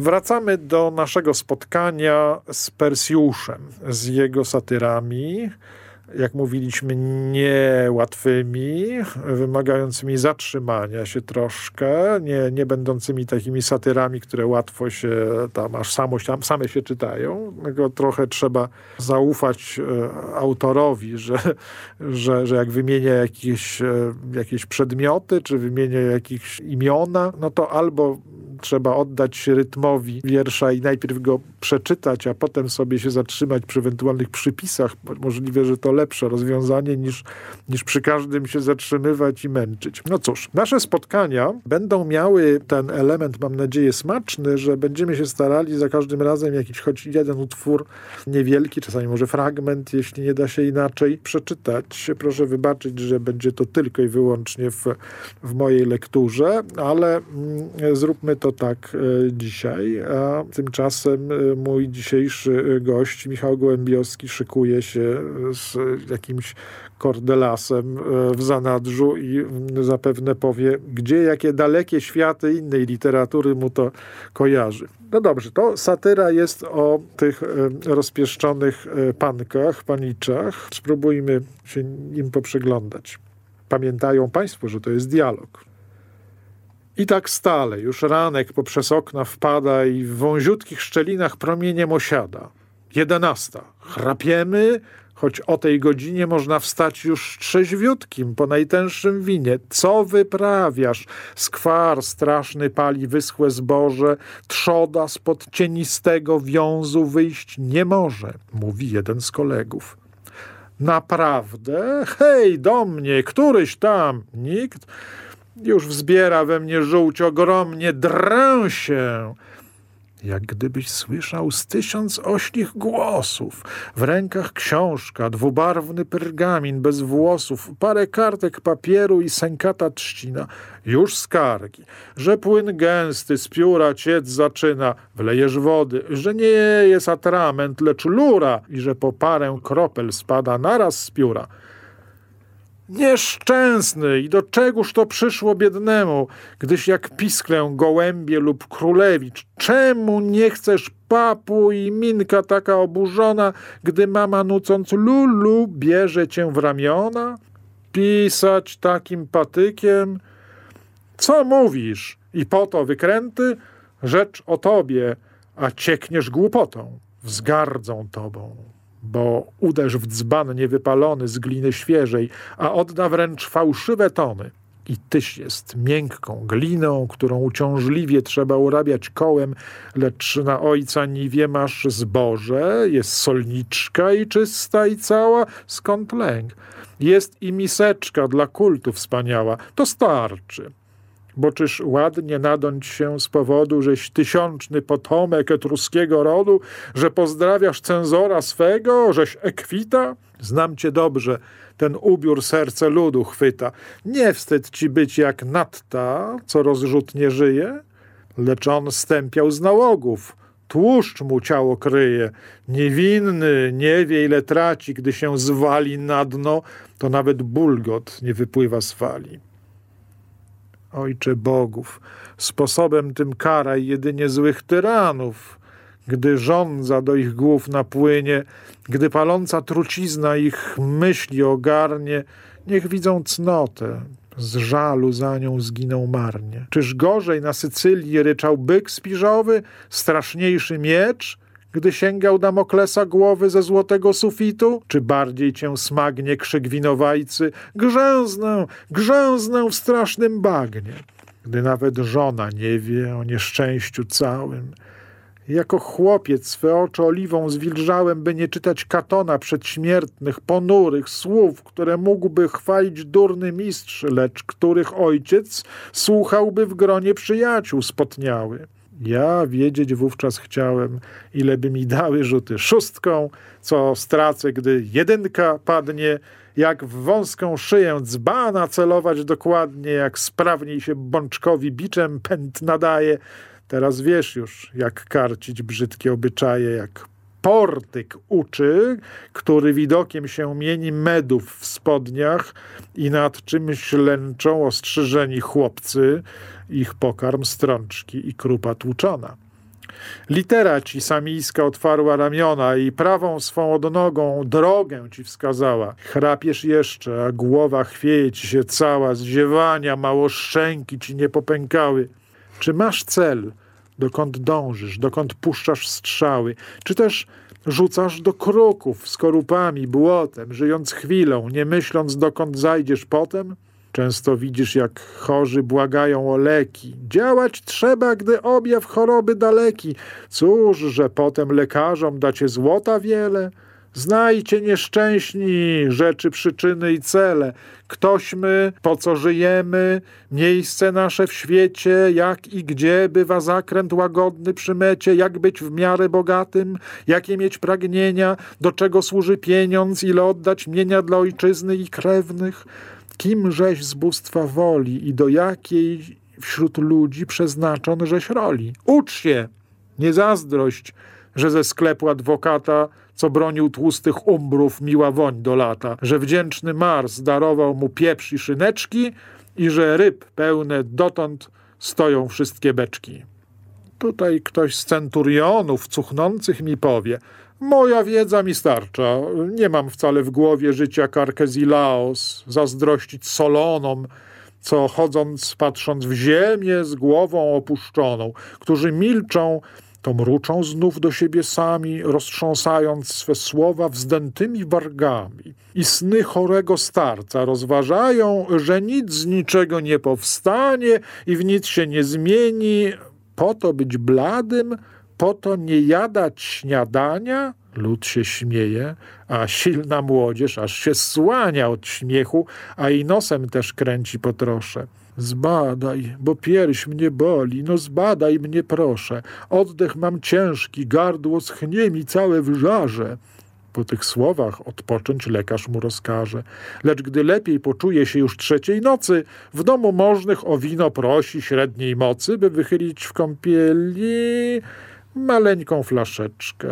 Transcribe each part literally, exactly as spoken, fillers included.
Wracamy do naszego spotkania z Persjuszem, z jego satyrami, jak mówiliśmy, niełatwymi, wymagającymi zatrzymania się troszkę, nie, nie będącymi takimi satyrami, które łatwo się tam, aż samo, tam same się czytają. Tylko trochę trzeba zaufać e, autorowi, że, że, że jak wymienia jakieś, e, jakieś przedmioty, czy wymienia jakieś imiona, no to albo trzeba oddać się rytmowi wiersza i najpierw go przeczytać, a potem sobie się zatrzymać przy ewentualnych przypisach. Możliwe, że to lepsze rozwiązanie niż, niż przy każdym się zatrzymywać i męczyć. No cóż, nasze spotkania będą miały ten element, mam nadzieję, smaczny, że będziemy się starali za każdym razem jakiś choć jeden utwór niewielki, czasami może fragment, jeśli nie da się inaczej, przeczytać. Proszę wybaczyć, że będzie to tylko i wyłącznie w, w mojej lekturze, ale mm, zróbmy to tak e, dzisiaj, a tymczasem e, mój dzisiejszy gość, Michał Gołębiowski, szykuje się z jakimś kordelasem e, w zanadrzu i m, zapewne powie, gdzie jakie dalekie światy innej literatury mu to kojarzy. No dobrze, to satyra jest o tych e, rozpieszczonych e, pankach, paniczach. Spróbujmy się im poprzyglądać. Pamiętają państwo, że to jest dialog. I tak stale, już ranek poprzez okna wpada i w wąziutkich szczelinach promieniem osiada. Jedenasta. Chrapiemy, choć o tej godzinie można wstać już trzeźwiutkim po najtęższym winie. Co wyprawiasz? Skwar straszny pali wyschłe zboże, trzoda spod cienistego wiązu wyjść nie może, mówi jeden z kolegów. Naprawdę? Hej, do mnie, któryś tam? Nikt? Już wzbiera we mnie żółć ogromnie, drę się. Jak gdybyś słyszał z tysiąc oślich głosów. W rękach książka, dwubarwny pergamin bez włosów, parę kartek papieru i sękata trzcina. Już skargi, że płyn gęsty z pióra ciec zaczyna. Wlejesz wody, że nie jest atrament, lecz lura i że po parę kropel spada naraz z pióra. Nieszczęsny i do czegóż to przyszło biednemu, gdyś jak pisklę gołębie lub królewicz, czemu nie chcesz papu i minka taka oburzona, gdy mama nucąc lulu bierze cię w ramiona? Pisać takim patykiem? Co mówisz? I po to wykręty? Rzecz o tobie, a ciekniesz głupotą, wzgardzą tobą. Bo uderz w dzban niewypalony z gliny świeżej, a odda wręcz fałszywe tony. I tyś jest miękką gliną, którą uciążliwie trzeba urabiać kołem, lecz na ojca niwie masz zboże, jest solniczka i czysta i cała, skąd lęk? Jest i miseczka dla kultu wspaniała, to starczy. Bo czyż ładnie nadąć się z powodu, żeś tysiączny potomek etruskiego rodu, że pozdrawiasz cenzora swego, żeś ekwita? Znam cię dobrze, ten ubiór serce ludu chwyta. Nie wstyd ci być jak Natta, co rozrzutnie żyje? Lecz on stępiał z nałogów, tłuszcz mu ciało kryje. Niewinny nie wie, ile traci, gdy się zwali na dno, to nawet bulgot nie wypływa z fali. Ojcze bogów, sposobem tym karaj jedynie złych tyranów, gdy żądza do ich głów napłynie, gdy paląca trucizna ich myśli ogarnie, niech widzą cnotę, z żalu za nią zginą marnie. Czyż gorzej na Sycylii ryczał byk spiżowy, straszniejszy miecz, gdy sięgał Damoklesa głowy ze złotego sufitu? Czy bardziej cię smagnie krzyk winowajcy? Grzęznę, grzęznę w strasznym bagnie. Gdy nawet żona nie wie o nieszczęściu całym. Jako chłopiec swe oczy oliwą zwilżałem, by nie czytać Katona przedśmiertnych, ponurych słów, które mógłby chwalić durny mistrz, lecz których ojciec słuchałby w gronie przyjaciół spotniały. Ja wiedzieć wówczas chciałem, ile by mi dały rzuty szóstką, co stracę, gdy jedynka padnie, jak w wąską szyję dzbana celować dokładnie, jak sprawniej się bączkowi biczem pęd nadaje. Teraz wiesz już, jak karcić brzydkie obyczaje, jak portyk uczy, który widokiem się mieni medów w spodniach i nad czymś lęczą ostrzyżeni chłopcy, ich pokarm strączki i krupa tłuczona. Litera ci samijska otwarła ramiona i prawą swą odnogą drogę ci wskazała. Chrapiesz jeszcze, a głowa chwieje ci się cała, z ziewania mało szczęki ci nie popękały. Czy masz cel, dokąd dążysz, dokąd puszczasz strzały? Czy też rzucasz do kruków skorupami, błotem, żyjąc chwilą, nie myśląc, dokąd zajdziesz potem? Często widzisz, jak chorzy błagają o leki. Działać trzeba, gdy objaw choroby daleki. Cóż, że potem lekarzom dacie złota wiele? Znajcie nieszczęśni rzeczy, przyczyny i cele. Ktośmy, po co żyjemy, miejsce nasze w świecie, jak i gdzie bywa zakręt łagodny przy mecie, jak być w miarę bogatym, jakie mieć pragnienia, do czego służy pieniądz, ile oddać mienia dla ojczyzny i krewnych. Kim żeś z bóstwa woli i do jakiej wśród ludzi przeznaczon żeś roli? Ucz się, nie zazdrość, że ze sklepu adwokata, co bronił tłustych umbrów, miła woń do lata, że wdzięczny Mars darował mu pieprz i szyneczki i że ryb pełne dotąd stoją wszystkie beczki. Tutaj ktoś z centurionów cuchnących mi powie: moja wiedza mi starcza, nie mam wcale w głowie życia Karkezilaos, zazdrościć Solonom, co chodząc, patrząc w ziemię z głową opuszczoną, którzy milczą, to mruczą znów do siebie sami, roztrząsając swe słowa wzdętymi wargami. I sny chorego starca rozważają, że nic z niczego nie powstanie i w nic się nie zmieni, po to być bladym, po to nie jadać śniadania? Lud się śmieje, a silna młodzież aż się słania od śmiechu, a i nosem też kręci po trosze. Zbadaj, bo pierś mnie boli, no zbadaj mnie proszę. Oddech mam ciężki, gardło schnie mi całe w żarze. Po tych słowach odpocząć lekarz mu rozkaże. Lecz gdy lepiej poczuje się już trzeciej nocy, w domu możnych o wino prosi średniej mocy, by wychylić w kąpieli maleńką flaszeczkę.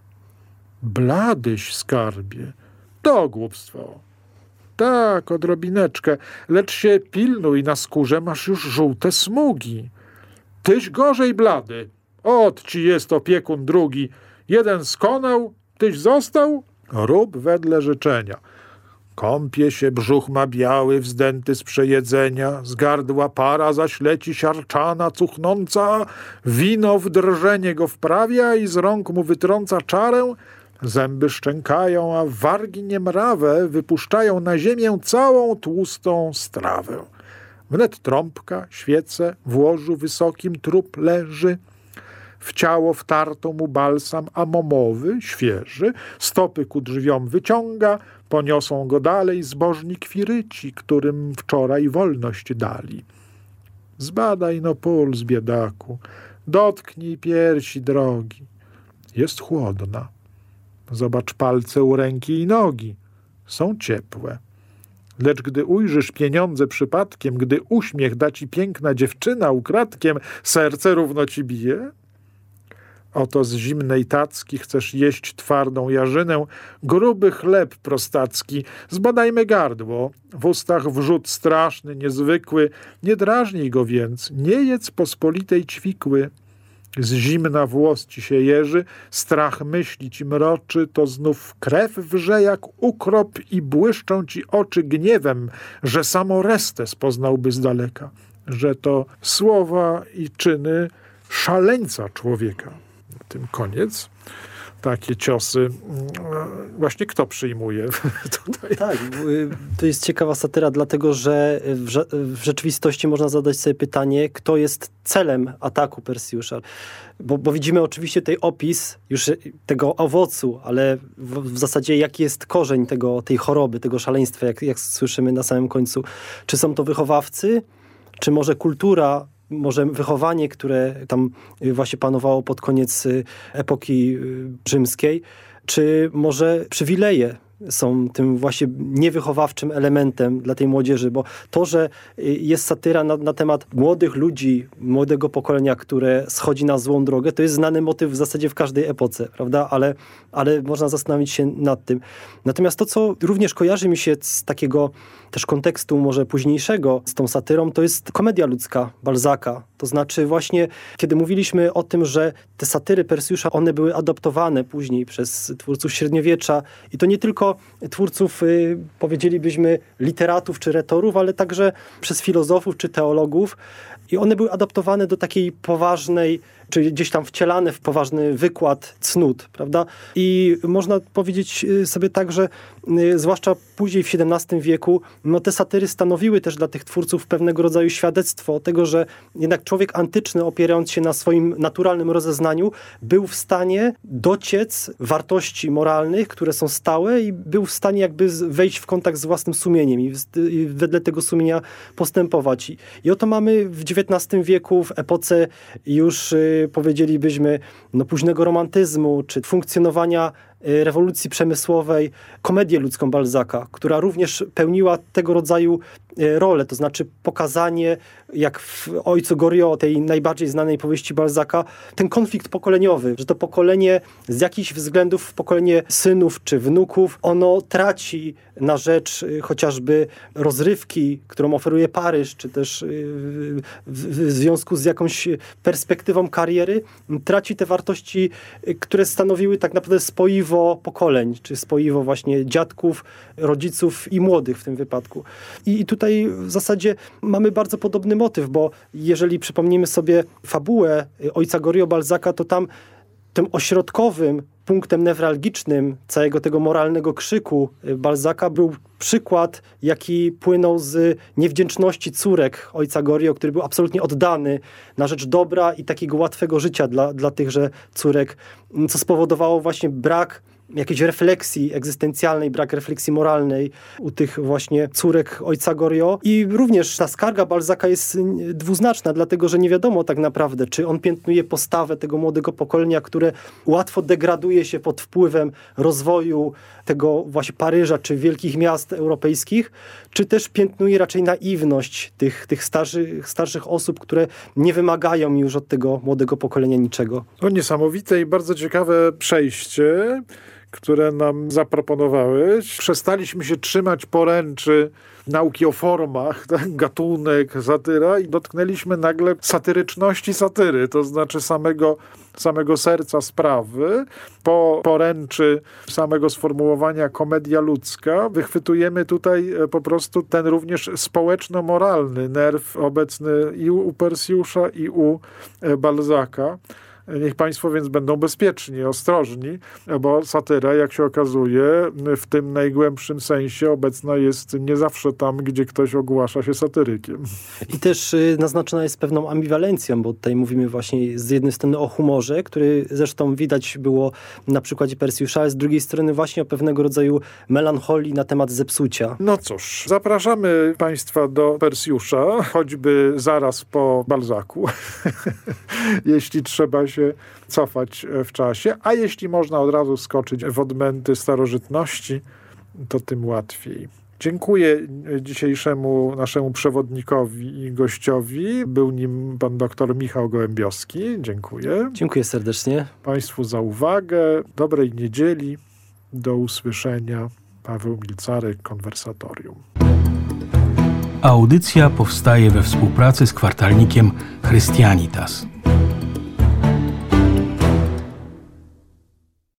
Bladyś, skarbie, to głupstwo. Tak, odrobineczkę, lecz się pilnuj, na skórze masz już żółte smugi. Tyś gorzej blady, ot ci jest opiekun drugi. Jeden skonał, tyś został? Rób wedle życzenia. Kąpie się, brzuch ma biały, wzdęty z przejedzenia, z gardła para zaś leci siarczana, cuchnąca, wino w drżenie go wprawia i z rąk mu wytrąca czarę. Zęby szczękają, a wargi niemrawe wypuszczają na ziemię całą tłustą strawę. Wnet trąbka, świece, w łożu wysokim trup leży. W ciało wtarto mu balsam amomowy, świeży, stopy ku drzwiom wyciąga, poniosą go dalej zbożni kwiryci, którym wczoraj wolność dali. Zbadaj no puls, biedaku, dotknij piersi drogi. Jest chłodna. Zobacz palce u ręki i nogi. Są ciepłe. Lecz gdy ujrzysz pieniądze przypadkiem, gdy uśmiech da ci piękna dziewczyna ukradkiem, serce równo ci bije? Oto z zimnej tacki chcesz jeść twardą jarzynę, gruby chleb prostacki, zbadajmy gardło, w ustach wrzód straszny, niezwykły, nie drażnij go więc, nie jedz pospolitej ćwikły. Z zimna włos ci się jeży, strach myśli ci mroczy, to znów krew wrze jak ukrop i błyszczą ci oczy gniewem, że samo resztę spoznałby z daleka, że to słowa i czyny szaleńca człowieka. Tym koniec. Takie ciosy. Właśnie kto przyjmuje tutaj? Tak, to jest ciekawa satyra, dlatego że w, w rzeczywistości można zadać sobie pytanie, kto jest celem ataku Persjusza. Bo, bo widzimy oczywiście tutaj opis już tego owocu, ale w, w zasadzie jaki jest korzeń tego, tej choroby, tego szaleństwa, jak, jak słyszymy na samym końcu. Czy są to wychowawcy, czy może kultura, może wychowanie, które tam właśnie panowało pod koniec epoki rzymskiej, czy może przywileje są tym właśnie niewychowawczym elementem dla tej młodzieży, bo to, że jest satyra na, na temat młodych ludzi, młodego pokolenia, które schodzi na złą drogę, to jest znany motyw w zasadzie w każdej epoce, prawda? Ale, ale można zastanowić się nad tym. Natomiast to, co również kojarzy mi się z takiego też kontekstu może późniejszego z tą satyrą, to jest komedia ludzka Balzaca. To znaczy właśnie, kiedy mówiliśmy o tym, że te satyry Persjusza, one były adoptowane później przez twórców średniowiecza i to nie tylko twórców, y, powiedzielibyśmy, literatów czy retorów, ale także przez filozofów czy teologów. I one były adaptowane do takiej poważnej, czy gdzieś tam wcielane w poważny wykład cnót, prawda? I można powiedzieć sobie tak, że y, zwłaszcza później w siedemnastym wieku, no te satyry stanowiły też dla tych twórców pewnego rodzaju świadectwo tego, że jednak człowiek antyczny, opierając się na swoim naturalnym rozeznaniu, był w stanie dociec wartości moralnych, które są stałe i był w stanie jakby wejść w kontakt z własnym sumieniem i, w, i wedle tego sumienia postępować. I, i oto mamy w dziewiętnastym wieku, w epoce już y, powiedzielibyśmy no, późnego romantyzmu, czy funkcjonowania rewolucji przemysłowej, komedię ludzką Balzaca, która również pełniła tego rodzaju rolę, to znaczy pokazanie, jak w Ojcu Goriot, tej najbardziej znanej powieści Balzaca, ten konflikt pokoleniowy, że to pokolenie z jakichś względów, pokolenie synów czy wnuków, ono traci na rzecz chociażby rozrywki, którą oferuje Paryż, czy też w, w, w związku z jakąś perspektywą kariery, traci te wartości, które stanowiły tak naprawdę spoiwo pokoleń, czy spoiwo właśnie dziadków, rodziców i młodych w tym wypadku. I, i tutaj w zasadzie mamy bardzo podobny motyw, bo jeżeli przypomnimy sobie fabułę Ojca Goriot Balzaca, to tam tym ośrodkowym punktem newralgicznym całego tego moralnego krzyku Balzaca był przykład, jaki płynął z niewdzięczności córek Ojca Goriot, który był absolutnie oddany na rzecz dobra i takiego łatwego życia dla, dla tychże córek, co spowodowało właśnie brak jakiejś refleksji egzystencjalnej, brak refleksji moralnej u tych właśnie córek Ojca Goriot. I również ta skarga Balzaca jest dwuznaczna, dlatego że nie wiadomo tak naprawdę, czy on piętnuje postawę tego młodego pokolenia, które łatwo degraduje się pod wpływem rozwoju tego właśnie Paryża, czy wielkich miast europejskich, czy też piętnuje raczej naiwność tych, tych starszych, starszych osób, które nie wymagają już od tego młodego pokolenia niczego. No niesamowite i bardzo ciekawe przejście, które nam zaproponowałeś. Przestaliśmy się trzymać poręczy nauki o formach, tak? Gatunek, satyra i dotknęliśmy nagle satyryczności satyry, to znaczy samego, samego serca sprawy. Po poręczy samego sformułowania komedia ludzka wychwytujemy tutaj po prostu ten również społeczno-moralny nerw obecny i u Persjusza, i u Balzaca. Niech państwo więc będą bezpieczni, ostrożni, bo satyra, jak się okazuje, w tym najgłębszym sensie obecna jest nie zawsze tam, gdzie ktoś ogłasza się satyrykiem. I też y, naznaczona jest pewną ambiwalencją, bo tutaj mówimy właśnie z jednej strony o humorze, który zresztą widać było na przykładzie Persjusza, a z drugiej strony właśnie o pewnego rodzaju melancholii na temat zepsucia. No cóż, zapraszamy państwa do Persjusza, choćby zaraz po Balzacu, jeśli trzeba się cofać w czasie, a jeśli można od razu skoczyć w odmęty starożytności, to tym łatwiej. Dziękuję dzisiejszemu naszemu przewodnikowi i gościowi. Był nim pan doktor Michał Gołębiowski. Dziękuję. Dziękuję serdecznie. Państwu za uwagę. Dobrej niedzieli. Do usłyszenia. Paweł Milcarek, Konwersatorium. Audycja powstaje we współpracy z kwartalnikiem Christianitas.